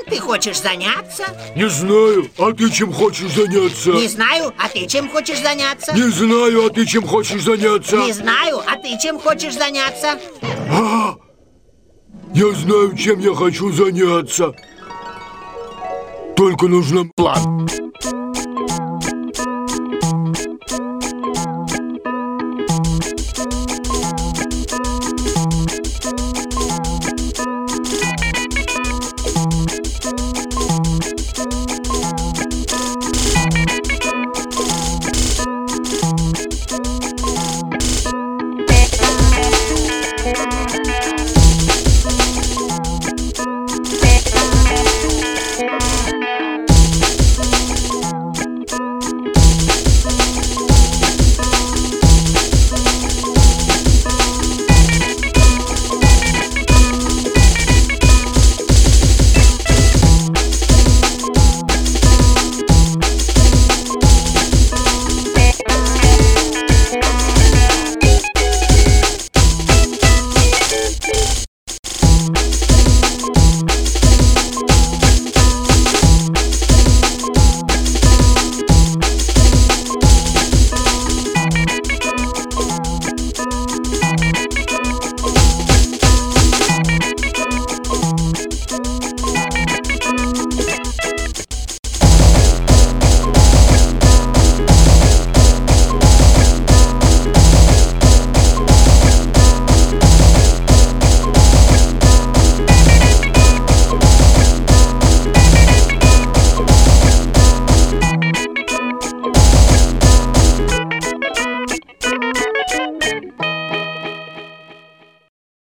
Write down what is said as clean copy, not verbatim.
Чем ты хочешь заняться? Не знаю, а ты чем хочешь заняться? Не знаю, а ты чем хочешь заняться? Не знаю, а ты чем хочешь заняться? Не знаю, а ты чем хочешь заняться? Я знаю, чем я хочу заняться. Только нужен план.